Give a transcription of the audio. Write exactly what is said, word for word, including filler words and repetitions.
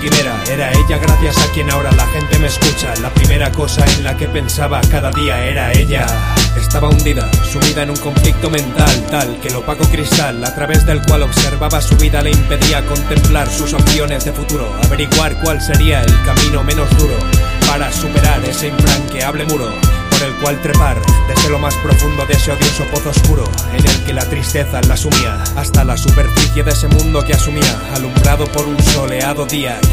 quimera. Era ella gracias a quien ahora la gente me escucha. La primera cosa en la que pensaba cada día era ella. Estaba hundida, sumida en un conflicto mental tal que el opaco cristal a través del cual observaba su vida le impedía contemplar sus opciones de futuro, averiguar cuál sería el camino menos duro para superar ese infranqueable muro por el cual trepar desde lo más profundo de ese odioso pozo oscuro en el que la tristeza la sumía hasta la superficie de ese mundo que asumía, alumbrado por un soleado día